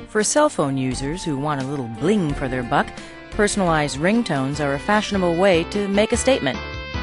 For cell phone users who want a little bling for their buck, personalized ringtones are a fashionable way to make a statement.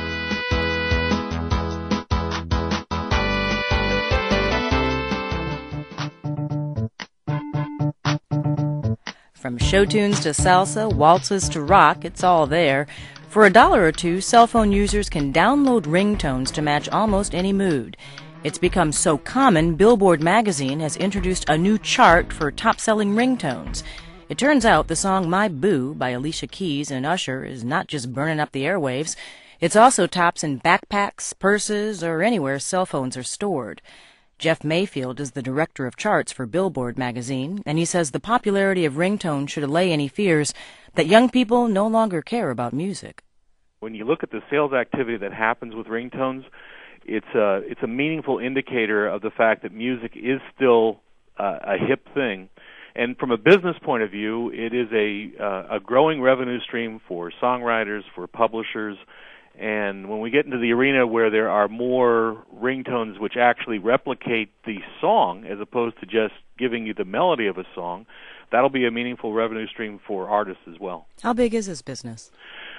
From show tunes to salsa, waltzes to rock, it's all there. For $1 or $2, cell phone users can download ringtones to match almost any mood. It's become so common, Billboard magazine has introduced a new chart for top-selling ringtones. It turns out the song My Boo by Alicia Keys and Usher is not just burning up the airwaves. It's also tops in backpacks, purses, or anywhere cell phones are stored. Jeff Mayfield is the director of charts for Billboard magazine, and he says the popularity of ringtones should allay any fears that young people no longer care about music. When you look at the sales activity that happens with ringtones, it's a meaningful indicator of the fact that music is still a hip thing. And from a business point of view, it is a growing revenue stream for songwriters, for publishers. And when we get into the arena where there are more ringtones which actually replicate the song as opposed to just giving you the melody of a song, that'll be a meaningful revenue stream for artists as well. How big is this business?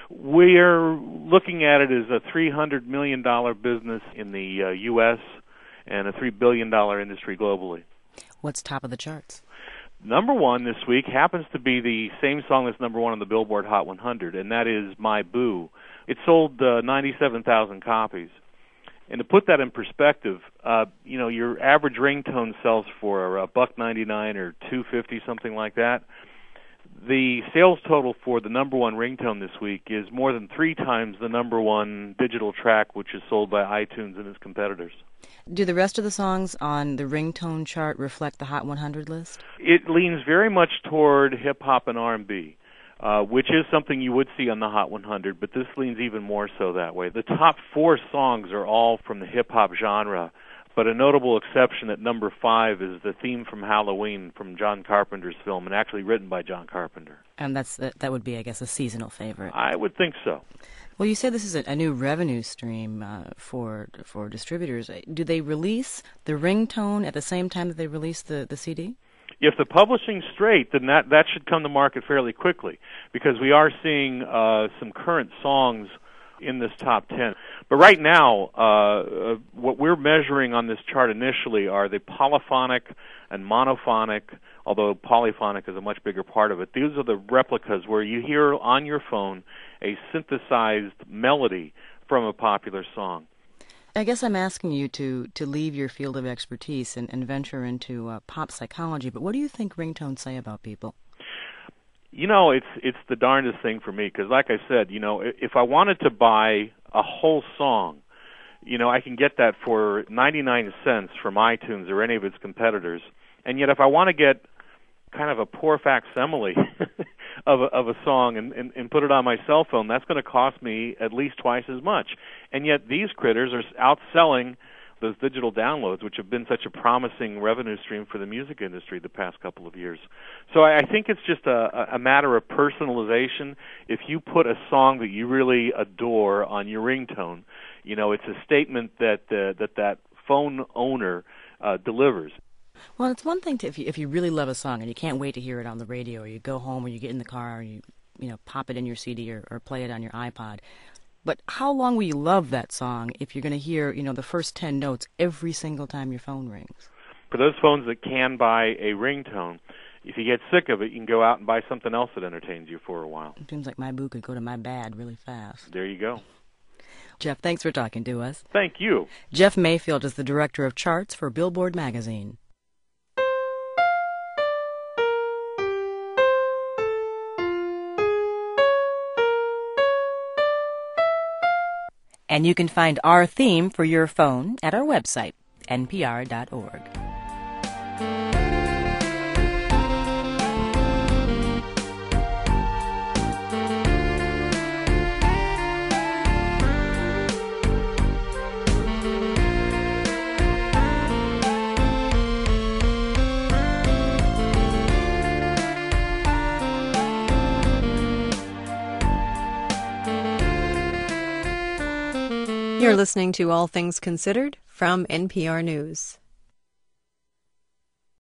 We're looking at it as a $300 million business in the U.S. and a $3 billion industry globally. What's top of the charts? Number one this week happens to be the same song that's number one on the Billboard Hot 100, and that is My Boo. It sold 97,000 copies. And to put that in perspective, your average ringtone sells for $1.99 or $2.50, something like that. The sales total for the number one ringtone this week is more than 3 times the number one digital track, which is sold by iTunes and its competitors. Do the rest of the songs on the ringtone chart reflect the Hot 100 list? It leans very much toward hip-hop and R&B, which is something you would see on the Hot 100, but this leans even more so that way. The top 4 songs are all from the hip-hop genre, but a notable exception at number 5 is the theme from Halloween from John Carpenter's film, and actually written by John Carpenter. And that would be, I guess, a seasonal favorite. I would think so. Well, you say this is a new revenue stream for distributors. Do they release the ringtone at the same time that they release the CD? If the publishing's straight, then that should come to market fairly quickly, because we are seeing some current songs in this top 10. But right now, what we're measuring on this chart initially are the polyphonic and monophonic, although polyphonic is a much bigger part of it. These are the replicas where you hear on your phone a synthesized melody from a popular song. I guess I'm asking you to leave your field of expertise and venture into pop psychology, but what do you think ringtones say about people? It's the darndest thing for me, because like I said, if I wanted to buy a whole song, I can get that for 99 cents from iTunes or any of its competitors. And yet if I want to get kind of a poor facsimile of a song and put it on my cell phone, that's going to cost me at least twice as much. And yet these critters are outselling those digital downloads, which have been such a promising revenue stream for the music industry the past couple of years. So I think it's just a matter of personalization. If you put a song that you really adore on your ringtone, it's a statement that phone owner delivers. Well, it's one thing to if you really love a song and you can't wait to hear it on the radio, or you go home or you get in the car and you pop it in your CD or play it on your iPod. But how long will you love that song if you're going to hear, the first 10 notes every single time your phone rings? For those phones that can buy a ringtone, if you get sick of it, you can go out and buy something else that entertains you for a while. It seems like My Boo could go to My Bad really fast. There you go. Jeff, thanks for talking to us. Thank you. Jeff Mayfield is the director of charts for Billboard magazine. And you can find our theme for your phone at our website, npr.org. You're listening to All Things Considered from NPR News.